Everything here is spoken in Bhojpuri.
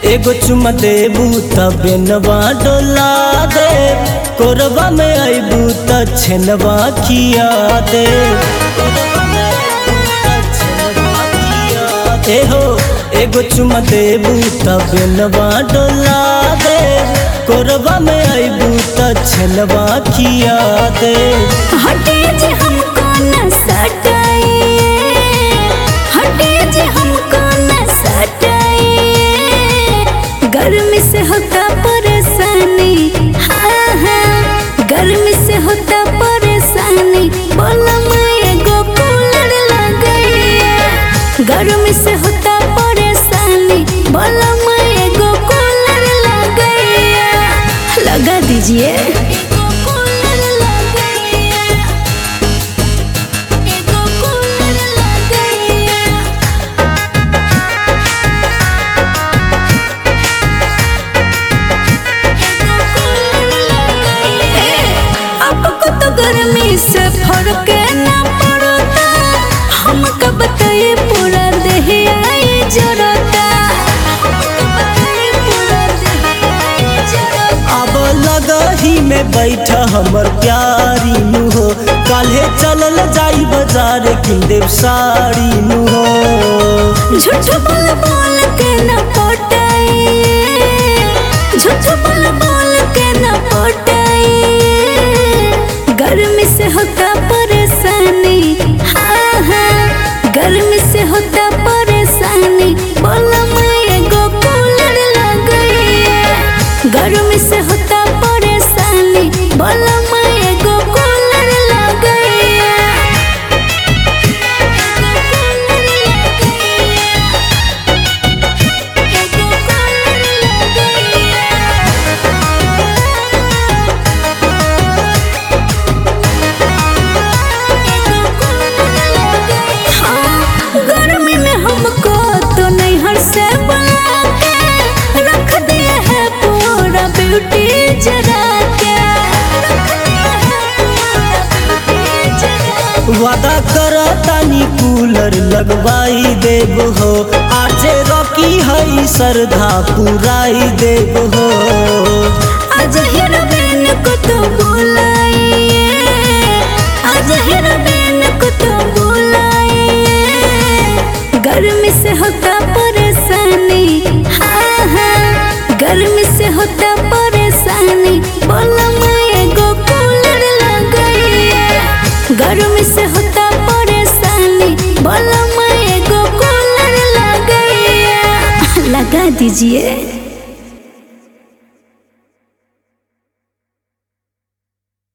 एगो चुमा देबू तबे नवा डोला दे, कोरबा में आईबू त छेनवा किया दे। ए हो एगो चुमा देबू तबे नवा डोला दे, कोरबा में आईबू त छेनवा किया दे। हटे जे हमको न सटाए, हटे जे हमको न सटाए, गर्मी से होता परेशानी, हाँ हाँ गर्मी से होता परेशानी, बोला मैं एगो कूलर लगाइए। गर्मी से होता परेशानी, बोला मैं एगो कूलर लगाइए। लगा दीजिए गर्मी से फर्क न पड़ता, हमका बताइए पूरा देह आई जरता। अब लगही में बैठा हमर प्यारी नु हो, काल्हे चलल जाई बाजार किन देव साड़ी नु हो। झूठ बोल बोल के न पटाई, झूठ बोल बोल के न पटाई, गर्मी से होता परेशानी, हाँ हाँ गर्मी से होता परेशानी, बोला मैं एगो कूलर लगाइए। गर्मी से होता परेशानी, बोला मैं एगो कूलर लगाइए। गर्मी में हमको तो नैहर से बुला के रख दिया है पूरा ब्यूटी जरा के। वादा करतानी कूलर लगवाई देब हो, आजे रॉकी हई श्रद्धा पुराई देब हो। आज हीरोइन को तो बुलाइए, आज हीरोइन को तो बुलाइए, गर्मी से होता परेशानी, हाँ हाँ गर्मी से होता परेशानी, बोला मैं एगो कूलर लगाइए। गर्मी से होता परेशानी, बोला मैं एगो कूलर लगाइए। लगा दीजिए।